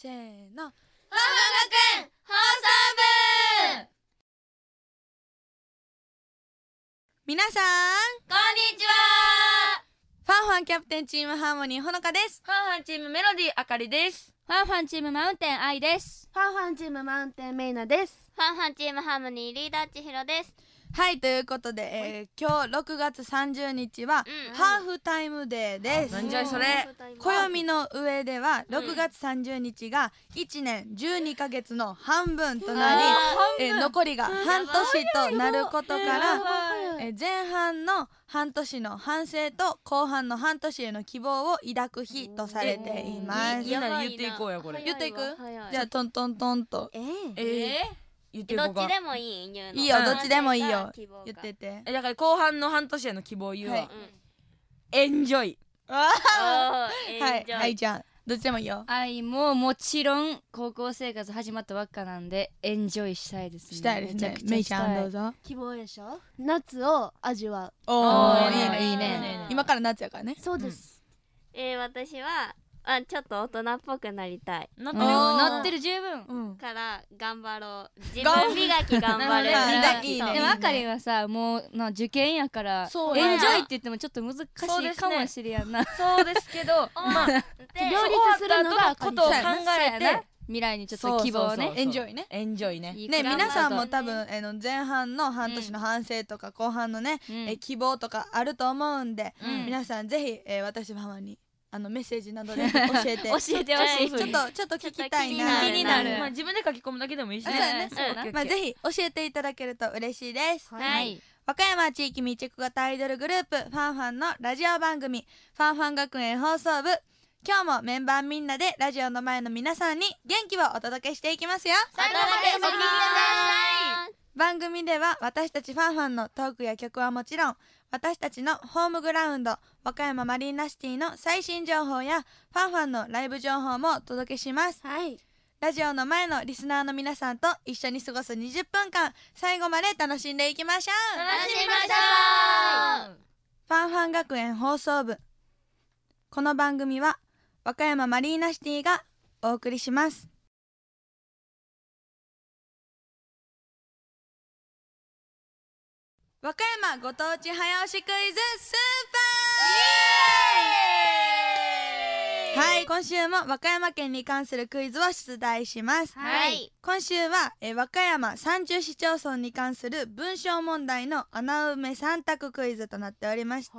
せーの。 学園放送部。 皆さんこんにちは。 ファンファンキャプテンチームハーモニーほのかです。 ファンファンチームメロディーあかりです。 ファンファンチームマウンテン愛です。 ファンファンチームマウンテンメイナです。 ファンファンチームハーモニーリーダーちひろです。 はい、ということで、今日6月30日は、ハーフタイムデーです。 なんじゃいそれ。 暦の上では6月30日が1年12ヶ月の半分となり、残りが半年となることから、前半の半年の反省と後半の半年への希望を抱く日とされています。 みんなで言っていこうやこれ。 言っていく？じゃあトントントンと。 言っていこうか。 どっちでもいい？言うのいいよ、どっちでもいいよ。言ってて。 だから後半の半年への希望を言うわ。エンジョイ。 はい、はいちゃん。どっちでもいいよ。 愛ももちろん高校生活始まったばっかなんでエンジョイしたいですね。 したいですね。めいちゃんどうぞ。 希望でしょ。夏を味わう。 おー、いいねいいね。今から夏やからね。 そうです。 私はちょっと大人っぽくなりたい。 なってる十分。 から頑張ろう。自分磨き頑張れる。 いいね。 でもあかりはさ、もう受験やからエンジョイって言ってもちょっと難しいかもしれやんな。 そうですけど、まあ両立するのがことを考えて未来にちょっと希望をね。 エンジョイね。 エンジョイね。 ね、皆さんも多分前半の半年の反省とか後半のね希望とかあると思うんで、皆さんぜひ私ママにメッセージなどで教えて教えてほしい。 ちょっと聞きたいな。 気になる。 まあ自分で書き込むだけでもいいしね。まあぜひ教えていただけると嬉しいです。 はい。 和歌山地域密着型アイドルグループファンファンのラジオ番組ファンファン学園放送部。今日もメンバーみんなでラジオの前の皆さんに元気をお届けしていきますよ。 最後までお聞きください。 番組では私たちファンファンのトークや曲はもちろん、私たちのホームグラウンド和歌山マリーナシティの最新情報やファンファンのライブ情報もお届けします。 はい。 ラジオの前のリスナーの皆さんと一緒に過ごす20分間、最後まで楽しんでいきましょう。 楽しみましょう。 ファンファン学園放送部。この番組は和歌山マリーナシティがお送りします。和歌山ご当地早押しクイズスーパー。はい、今週も和歌山県に関するクイズを出題します。 はい。 今週は和歌山30市町村に関する文章問題の穴埋め3択クイズとなっておりまして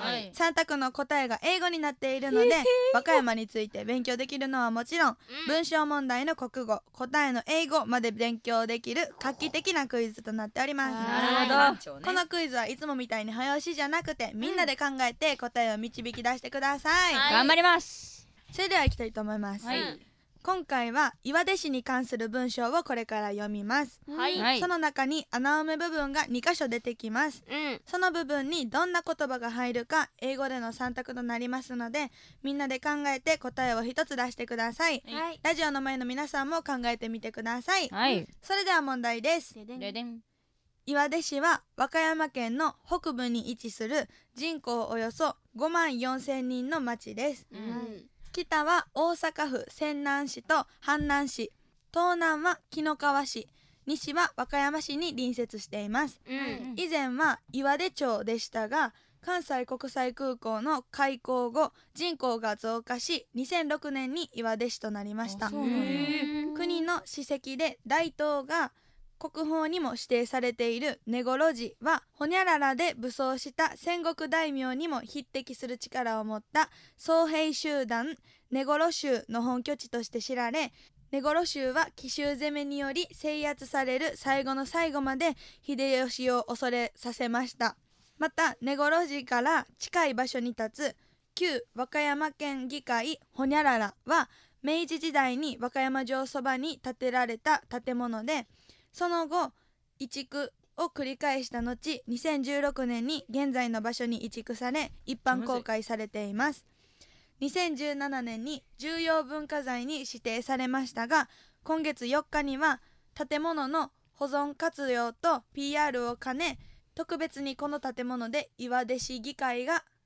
、3択の答えが英語になっているので和歌山について勉強できるのはもちろん、文章問題の国語、答えの英語まで勉強できる画期的なクイズとなっております。 なるほど。 このクイズはいつもみたいに早押しじゃなくて、みんなで考えて答えを導き出してください。 頑張ります。 それではいきたいと思います。今回は岩出市に関する文章をこれから読みます。その中に穴埋め部分が2箇所出てきます。その部分にどんな言葉が入るか英語での3択となりますので、みんなで考えて答えを1つ出してください。ラジオの前の皆さんも考えてみてください。それでは問題です。岩出市は和歌山県の北部に位置する人口およそ5万4千人の町です。北は大阪府泉南市と阪南市、東南は紀の川市、西は和歌山市に隣接しています。以前は岩出町でしたが、関西国際空港の開港後人口が増加し、2006年に岩出市となりました。国の史跡で大東が国宝にも指定されている根来寺は、ほにゃららで武装した戦国大名にも匹敵する力を持った僧兵集団根来衆の本拠地として知られ、根来衆は奇襲攻めにより制圧される最後の最後まで秀吉を恐れさせました。また根来寺から近い場所に立つ旧和歌山県議会ほにゃららは、明治時代に和歌山城そばに建てられた建物で、その後移築を繰り返した後、2016年に現在の場所に移築され一般公開されています。2017年に重要文化財に指定されましたが、今月4日には建物の保存活用と PR を兼ね、特別にこの建物で岩出市議会が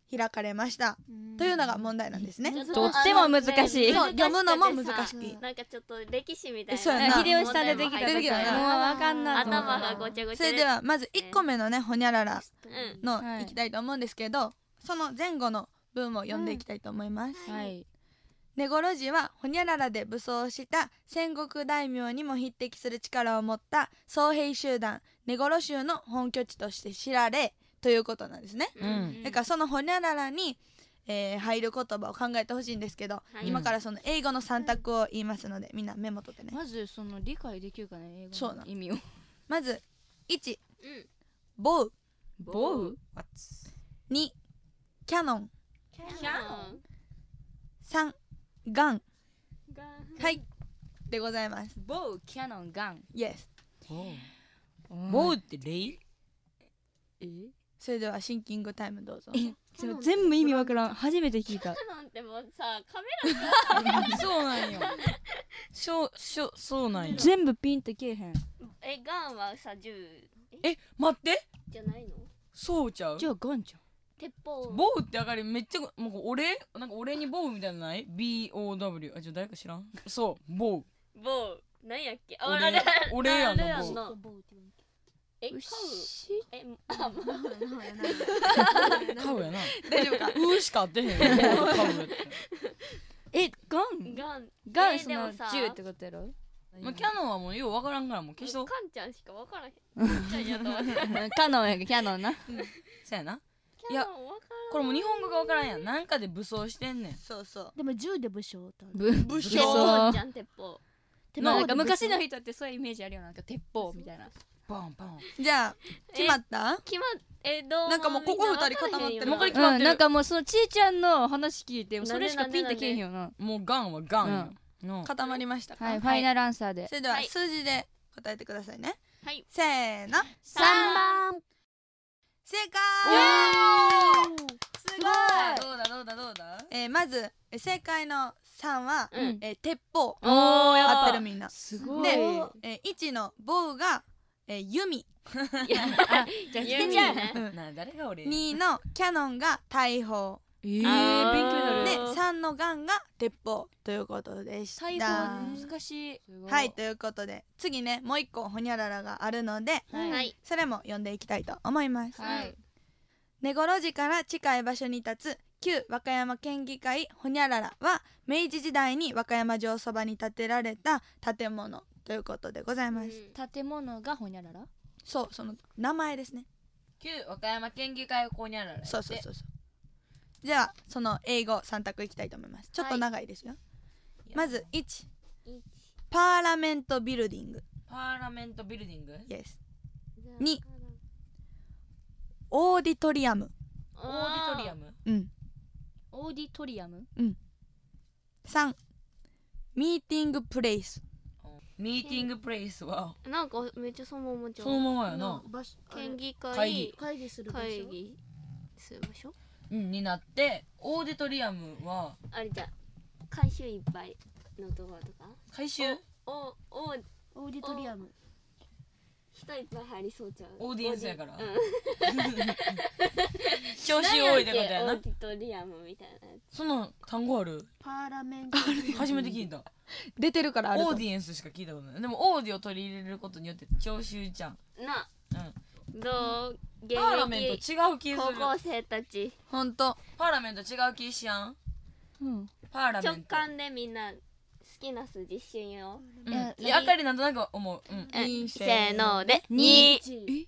開かれましたというのが問題なんですね。 とっても難しい。 そう、読むのも難しい。 なんかちょっと歴史みたいな。 そうやな。 秀吉さん出てきた時はもうわかんない。 頭がごちゃごちゃ。 それではまず1個目のねほにゃららのいきたいと思うんですけど、その前後の文を読んでいきたいと思います。 はい。 根来寺はほにゃららで武装した戦国大名にも匹敵する力を持った僧兵集団根来衆の本拠地として知られということなんですね。だからそのほにゃららに、入る言葉を考えてほしいんですけど、今からその英語の3択を言いますので、みんなメモ取ってね。 まずその理解できるかね、英語の意味を。 まず1、ボウ。 ボウ 2、キャノン。3、ガン。はいでございます。 ボウ、キャノン、ガン。 イエス。 ボウってレイ？ それではシンキングタイムどうぞ。 全部意味わからん。初めて聞いた。 なんてもうさ、カメラそうなんよ。そうなんよ。 全部ピンとけえへん。 ガンはさ、銃待って。 じゃないの？ そうちゃう。 じゃあガンじゃん。 鉄砲。 ボウってあかりめっちゃもうなんか俺にボウみたいなのない？ BOW。あ、誰か知らん？そう、ボウ。 ボウ。なんやっけ？ 俺やんな。 のボウ。 カウ？ カウやな。 大丈夫か？ ウしか合ってへんよ。カウやガンその銃ってことやろ？ まあキャノンはもうようわからんからもう消しと。 カンちゃんしかわからへん。カンちゃんやと思って。 カノンやキャノンな。 そうやな。いやこれもう日本語がわからんやん。なんかで武装してんねん。 そうそう。 でも銃で武将武将じゃん鉄砲。 なんか昔の人ってそういうイメージあるよ。なんか鉄砲みたいな。 ボンボン。 じゃあ決まった？ どう？ なんかもうここ2人固まってる。 もうこれ決まってる。 なんかもうそのちいちゃんの話聞いてそれしかピンとけえへんよな。 もうガンはガンよ。 固まりましたか？ はい、ファイナルアンサーで。 それでは数字で答えてくださいね。 はい。 せーの。 3番。 正解。 すごい。どうだ。 まず正解の3は鉄砲。 や合ってるみんな。 すごい。 で1のボウが弓。 じゃあ弓やね。 誰が俺 2のキャノンが大砲。 勉強になる。 で3のガンが鉄砲ということでした。 大砲難しい。 はいということで次ねもう一個ホニャララがあるのでそれも読んでいきたいと思います。根来寺から近い場所に立つ旧和歌山県議会ホニャララは明治時代に和歌山城そばに建てられた建物ということでございます。 建物がホニャララ？ そう、その名前ですね。 旧和歌山県議会ホニャララ。 そう。じゃあその英語3択いきたいと思います。ちょっと長いですよ。まず1、パーラメントビルディング。 パーラメントビルディング？ Yes。2、オーディトリアム。 オーディトリアム？ オーディトリアム 3、ミーティングプレイス。 ミーティングプレイスはなんかめっちゃそのままじゃん。 そのままやな。 県議会会議する場所になって、オーディトリアムはあれじゃ回収いっぱいのところとか。 回収？ オーディトリアム。 人いっぱい入りそうちゃう。 オーディエンスやから。調子多いってことやな。 オーディトリアムみたいなやつ。 その単語ある？ パーラメント。 初めて聞いた。 出てるからあると。 オーディエンスしか聞いたことない。でもオーディを取り入れることによって聴衆じゃん。 な。どう？ パーラメント違う気する。 高校生たち。 ほんと。 パーラメント違う気しやん。パーラメント。 直感でみんな好きな数字一緒よ。 あかりなんとなく思う。 せーので2。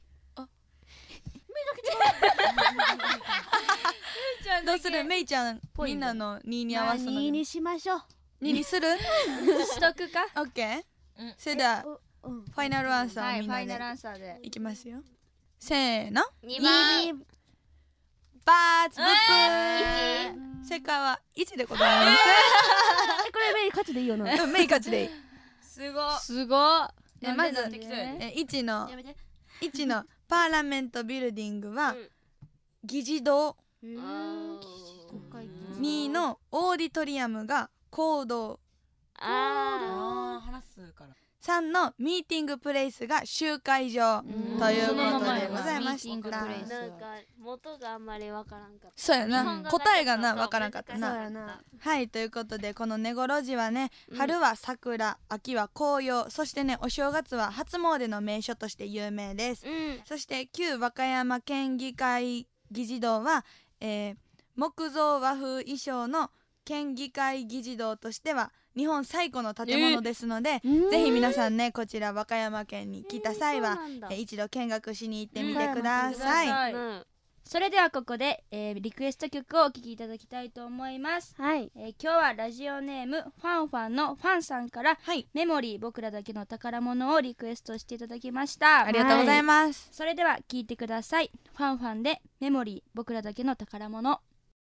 どうする？めいちゃんみんなの2に合わせるの。 2にしましょう。 2にする？ しとくか？ オッケー。それではファイナルアンサーをみんなでいきますよ。せーの。 2番。 バーツブップ。正解は1でございます。 これメイ勝ちでいいよな。 メイ勝ちでいい。 すごい。 まず1のパーラメントビルディングは議事堂。2のオーディトリアムが講堂。 話すから。 3のミーティングプレイスが集会場ということでございました。 なんか元があんまりわからんかった。 そうやな、答えがなわからんかったな。はい、ということでこの根来路寺はね、春は桜、秋は紅葉、そしてねお正月は初詣の名所として有名です。そして旧和歌山県議会議事堂は、木造和風衣装の県議会議事堂としては日本最古の建物ですので、ぜひ皆さんねこちら和歌山県に来た際は、一度見学しに行ってみてください。 それではここで、リクエスト曲をお聴きいただきたいと思います。今日はラジオネームファンファンのファンさんから、メモリー僕らだけの宝物をリクエストしていただきました。 ありがとうございます。 それでは聴いてください。ファンファンでメモリー僕らだけの宝物。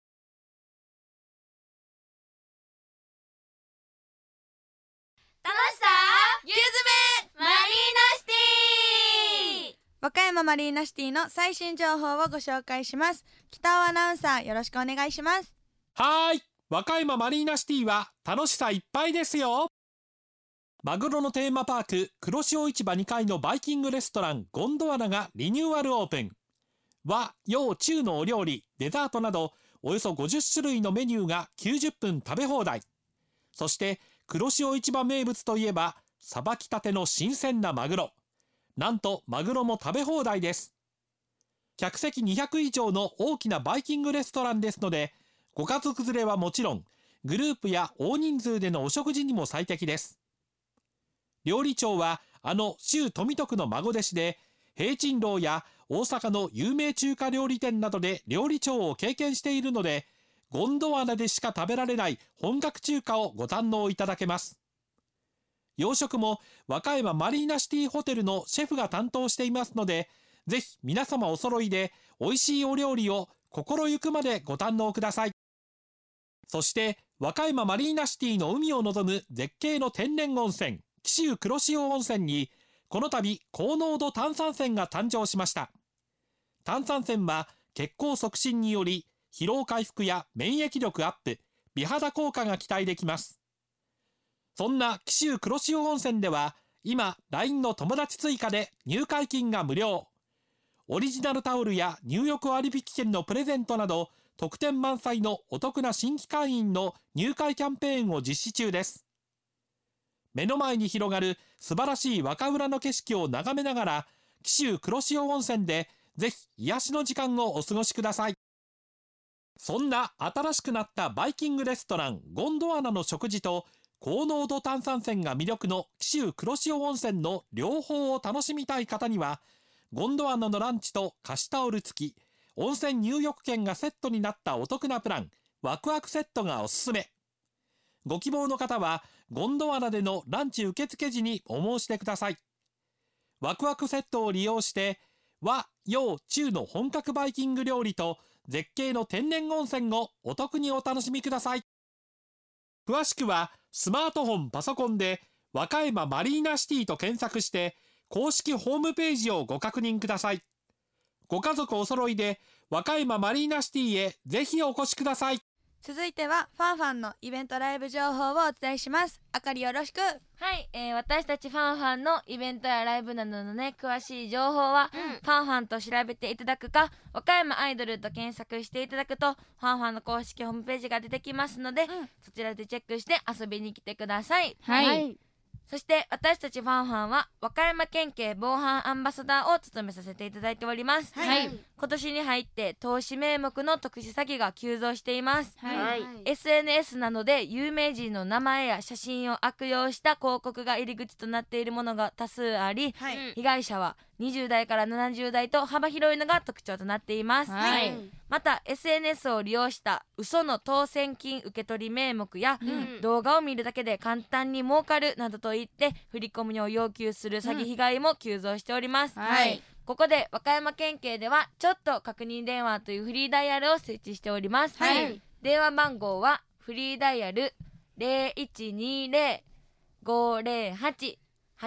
楽しさゆずめマリーナシティ。 和歌山マリーナシティの最新情報をご紹介します。北尾アナウンサー、よろしくお願いします。 はい、和歌山マリーナシティは楽しさいっぱいですよ。マグロのテーマパーク黒潮市場2階のバイキングレストランゴンドワナがリニューアルオープン。和洋中のお料理、デザートなどおよそ50種類のメニューが90分食べ放題。そして黒潮市場名物といえばさばきたての新鮮なマグロ。なんとマグロも食べ放題です。客席200以上の大きなバイキングレストランですので、ご家族連れはもちろんグループや大人数でのお食事にも最適です。料理長はあの周富徳の孫弟子で、平珍楼や大阪の有名中華料理店などで料理長を経験しているので、ゴンドワナでしか食べられない本格中華をご堪能いただけます。洋食も和歌山マリーナシティホテルのシェフが担当していますので、ぜひ皆様お揃いで美味しいお料理を心ゆくまでご堪能ください。そして和歌山マリーナシティの海を望む絶景の天然温泉紀州黒潮温泉に、この度高濃度炭酸泉が誕生しました。炭酸泉は血行促進により疲労回復や免疫力アップ、美肌効果が期待できます。そんな紀州黒潮温泉では今 LINE の友達追加で入会金が無料。オリジナルタオルや入浴割引券のプレゼントなど特典満載のお得な新規会員の入会キャンペーンを実施中です。目の前に広がる素晴らしい和歌浦の景色を眺めながら紀州黒潮温泉でぜひ癒しの時間をお過ごしください。そんな新しくなったバイキングレストランゴンドワナの食事と高濃度炭酸泉が魅力の紀州黒潮温泉の両方を楽しみたい方には、ゴンドワナのランチと貸しタオル付き、温泉入浴券がセットになったお得なプラン、ワクワクセットがおすすめ。ご希望の方はゴンドワナでのランチ受付時にお申し出ください。ワクワクセットを利用して和洋中の本格バイキング料理と絶景の天然温泉をお得にお楽しみください。詳しくはスマートフォンパソコンで和歌山マリーナシティと検索して公式ホームページをご確認ください。ご家族お揃いで和歌山マリーナシティへぜひお越しください。 続いてはファンファンのイベントライブ情報をお伝えします。あかりよろしく。 はい、私たちファンファンのイベントやライブなどのね詳しい情報は、ファンファンと調べていただくか和歌山アイドルと検索していただくとファンファンの公式ホームページが出てきますので、そちらでチェックして遊びに来てください。 はい、 そして私たちファンファンは和歌山県警防犯アンバサダーを務めさせていただいております。 はい、 今年に入って投資名目の特殊詐欺が急増しています。 はい、 SNS などで有名人の名前や写真を悪用した広告が入り口となっているものが多数あり、被害者は20代から70代と幅広いのが特徴となっています。 はい、 また SNS を利用した嘘の当選金受け取り名目や、動画を見るだけで簡単に儲かるなどと言って振り込みを要求する詐欺被害も急増しております。 はい、 ここで和歌山県警ではちょっと確認電話というフリーダイヤルを設置しております。 はい、 電話番号はフリーダイヤル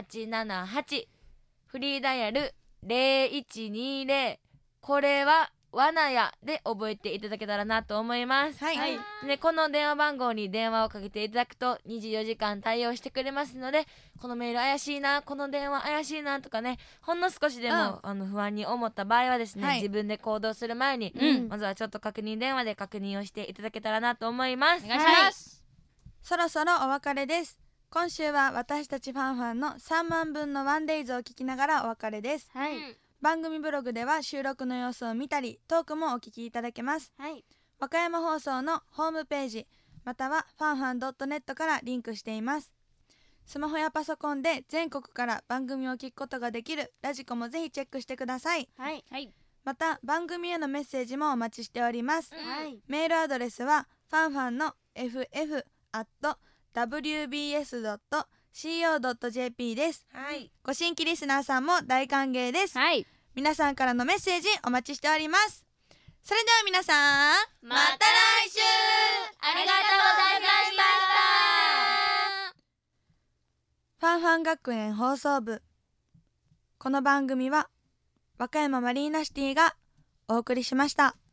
0120-508-878 フリーダイヤル0120、これは罠やで覚えていただけたらなと思います。でこの電話番号に電話をかけていただくと24時間対応してくれますので、このメール怪しいな、この電話怪しいなとかね、ほんの少しでも、不安に思った場合はですね、自分で行動する前に、まずはちょっと確認電話で確認をしていただけたらなと思います。 お願いします。 そろそろお別れです。今週は私たちファンファンの3万分のワンデイズを聞きながらお別れです。番組ブログでは収録の様子を見たりトークもお聞きいただけます。和歌山放送のホームページまたはファンファン .net からリンクしています。スマホやパソコンで全国から番組を聞くことができるラジコもぜひチェックしてください。また番組へのメッセージもお待ちしております。メールアドレスはファンファンの ff@wbs.co.jp です。ご新規リスナーさんも大歓迎です。皆さんからのメッセージお待ちしております。それでは皆さん、 また来週ありがとうございました。 ファンファン学園放送部。この番組は和歌山マリーナシティがお送りしました。